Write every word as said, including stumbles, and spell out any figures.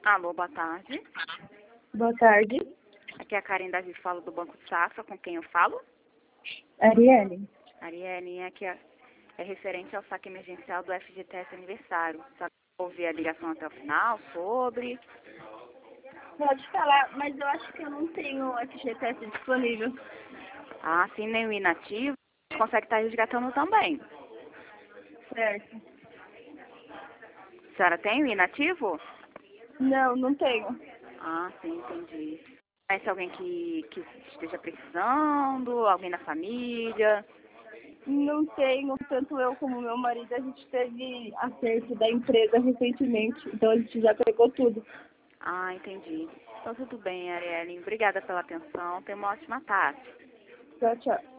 Alô, boa tarde. Boa tarde. Aqui é a Karen Davi, falo do Banco Safra, com quem eu falo? Arielle. Ariane, aqui é, é referente ao saque emergencial do F G T S aniversário. Só ouvir a ligação até o final sobre... Pode falar, mas eu acho que eu não tenho F G T S disponível. Ah, sim, nem o inativo, consegue estar resgatando também. Certo. A senhora tem o inativo? Não, não tenho. Ah, sim, entendi. Conhece alguém que, que esteja precisando? Alguém da família? Não tenho, tanto eu como meu marido, a gente teve acerto da empresa recentemente, então a gente já pegou tudo. Ah, entendi. Então tudo bem, Ariane. Obrigada pela atenção. Tenha uma ótima tarde. Tchau, tchau.